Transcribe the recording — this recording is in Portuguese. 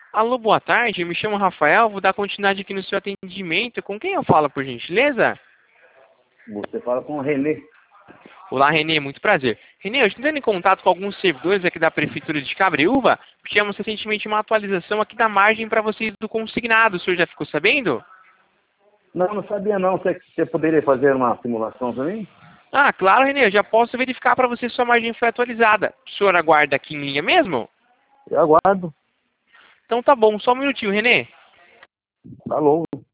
Alô, boa tarde. Eu me chamo Rafael. Vou dar continuidade aqui no seu atendimento. Com quem eu falo, por gentileza? Você fala com o Renê. Olá, Renê. Muito prazer. Renê, eu estou entrando em contato com alguns servidores aqui da Prefeitura de Cabreúva. Tivemos recentemente uma atualização aqui da margem para vocês do consignado. O senhor já ficou sabendo? Não, não sabia não. Você poderia fazer uma simulação para mim? Ah, claro, Renê. Eu já posso verificar para você se sua margem foi atualizada. O senhor aguarda aqui em linha mesmo? Eu aguardo. Então tá bom. Só um minutinho, Renê. Alô.